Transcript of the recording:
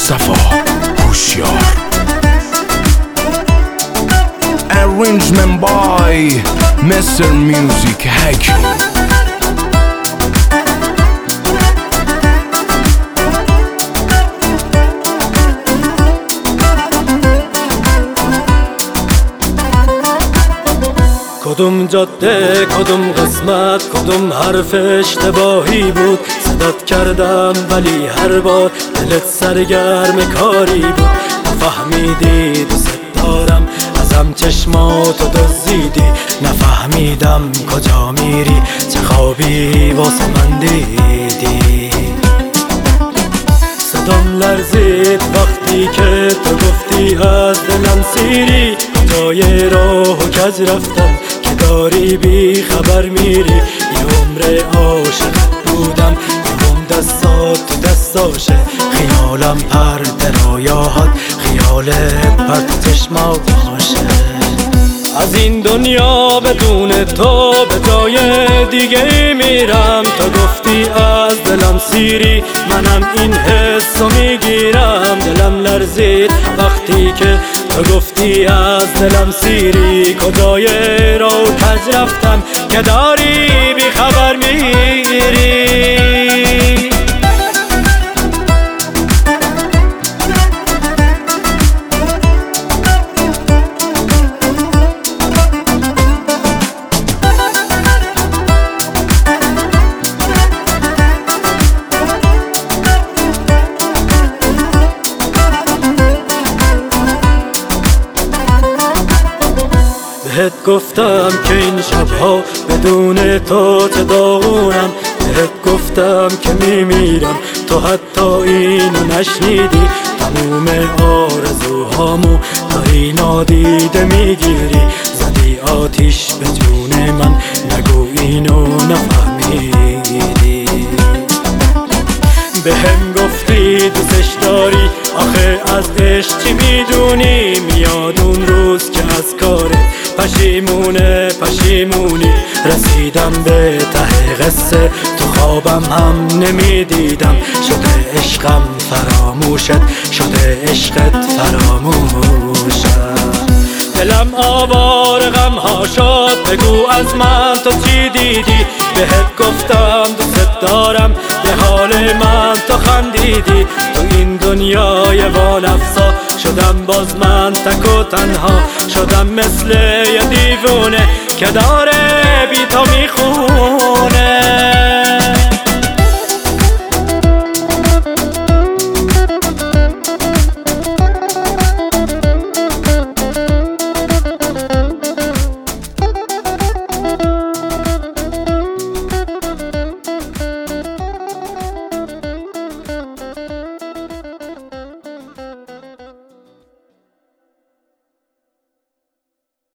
مصطفی هوشیار. Arrangement by Mr. Music Hakim. کدوم جاده، کدوم قسمت، کدوم حرف اشتباهی بود. صدات کردم ولی هر بار دلت سرگرم کاری بود. نفهمیدی دوست دارم، ازم چشماتو دزدیدی. نفهمیدم کجا میری، چه خوابی واسه من دیدی. صدام لرزید وقتی که تو گفتی از دلم سیری. جای راه و کج رفتم که داری بی خبر میری. یه عمر عاشق بودم، یه هم دستات تو دستاشه. خیالم پرده رویاهات، خیالت پرد چشماشه. از این دنیا بدون تو به جای دیگه میرم. تو گفتی از دلم سیری، منم این حسو میگیرم. دلم لرزید وقتی که تو گفتی از دلم سیری. کجای راه کج رفتم که داری بی خبر میری. بهت گفتم که این شبها بدون تو چه داغونم. بهت گفتم که میمیرم، تو حتی اینو نشنیدی. تموم آرزوهامو داری نادیده میگیری. زدی آتیش به جون من، نگو اینو نفهمیدی. بهم گفتی دوستش داری، آخه از عشق چی میدونی؟ میاد اون روز که از کارت پشیمونی. رسیدم به ته قصه، تو خوابم هم نمیدیدم. شده عشقم فراموشت، شده عشقت فراموشت. دلم آوار غم ها شد، بگو از من تو چی دیدی؟ بهت گفتم دوست دارم، به حال من تو خندیدی. تو این دنیای وانفسا شدم باز من تک و تنها. شدم مثل یه دیوونه که داره بی تو میخونه.